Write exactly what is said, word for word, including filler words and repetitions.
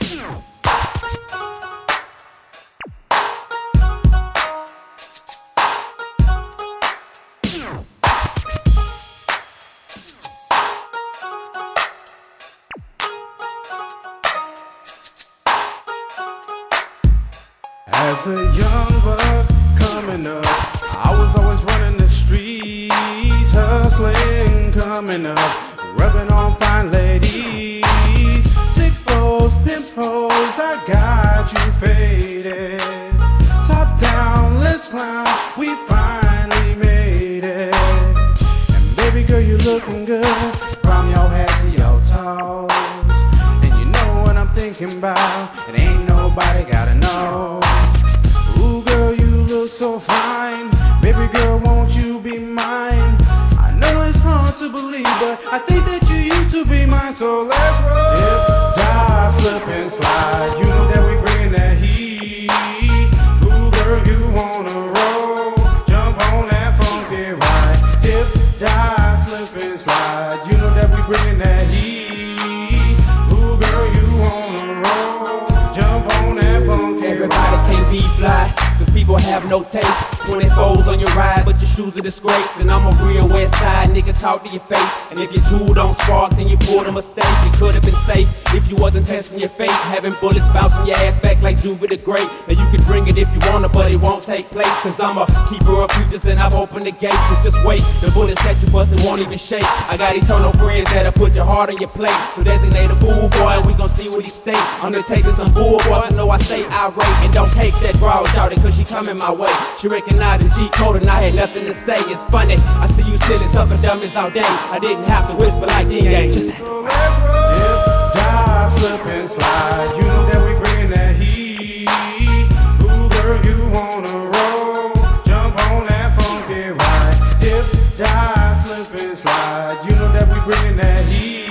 As a young buck coming up, I was always running the streets, hustling, coming up, rubbing on fine ladies. Six fours, pimp hoes, I got you faded. Top down, let's clown, we finally made it. And baby girl, you looking good, from your head to your toes. And you know what I'm thinking about, and ain't nobody gotta know. Ooh, girl, you look so fine. Baby girl, won't you be mine? I know it's hard to believe, but I think that you used to be mine. So let's roll. Dip, dive, slip and slide. You know that we bringing that heat. Ooh, girl, you wanna roll? Jump on that funky ride. Dip, dive, slip and slide. You know that we bringing that heat. Ooh, girl, you wanna roll? Jump on that funky ride. Everybody can't be fly, cause people have no taste. twenty-fours on your ride, but your shoes are disgrace. And I'm a real west side nigga, talk to your face. And if your tool don't spark, then you pulled a mistake. You could've been safe if you wasn't testing your fate. Having bullets bouncing your ass back like Juve the Great. And you can bring it if you wanna, but it won't take place. Cause I'm a keeper of futures and I've opened the gates. So just wait, the bullets that you bustin' won't even shake. I got eternal friends that'll put your heart on your plate. So designate a fool boy, and we gon' see what he state. I'm the taking some bull boys, I know I stay irate. And don't cake that broad shouting, cause she coming my way. She recognized the G code and I had nothing to say. It's funny, I see you silly sucker dummies all day. I didn't have to whisper like D J. Just so let's roll. Dip, dive, slip and slide. You know that we bringing that heat. Ooh, girl, you wanna roll? Jump on that funky ride. Dip, dive, slip and slide. You know that we bringing that heat.